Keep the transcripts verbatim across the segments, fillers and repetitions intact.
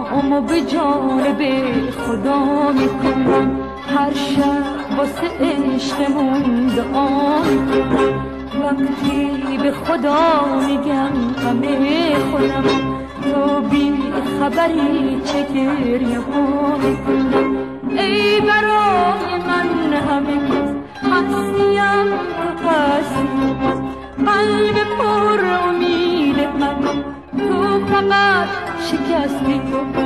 دستامو به جانب خدا میکنم، هر شب واسه عشقمون دعا میکنم. وقتی به خدا میگم همه خودم، تو بی خبری چه گریه ها میکنم. ای برای من همه کس هستیم تو هستی، قلب پر امید من، تو فقط شکستی تو.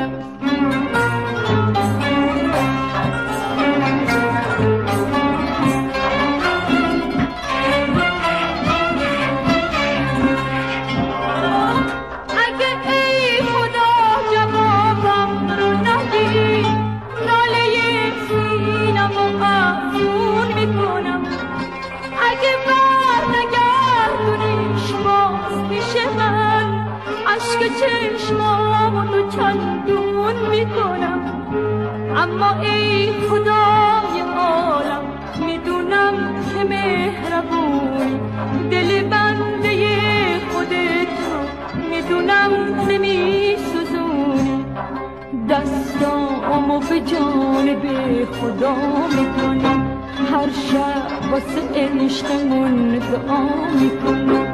چشمامونو چندون میکنم، اما ای خدای عالم میدونم که مهربونی، دل بنده خودت رو میدونم نمیسوزونی. دستامو به جانب خدا میکنم، هر شب واسه عشقمون دعا میکنم.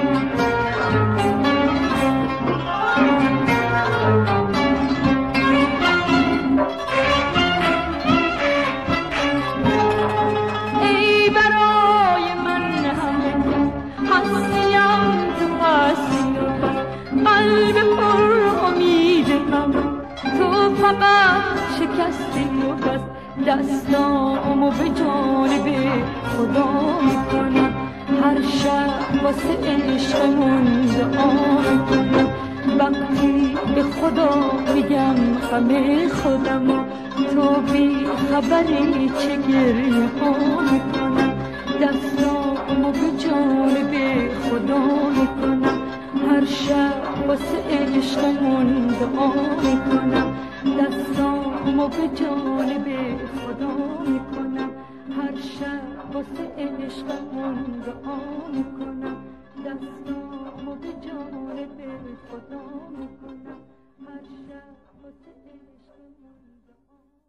قلب پر امید من، تو فقط شکستی و بس. دستامو به جانب خدا میکنم، هر شب واسه عشقمون دعا میکنم. وقتی به خدا میگم همه خودم، تو بی خبری چه گریه ها میکنم. دستامو به جانب خدا میکنم، هر شب واسه عشقمون دعا میکنم. دستامو به جانب خدا میکنم، هر شب واسه عشقمون دعا میکنم. دستامو به جانب خدا میکنم، هر شب واسه عشقمون دعا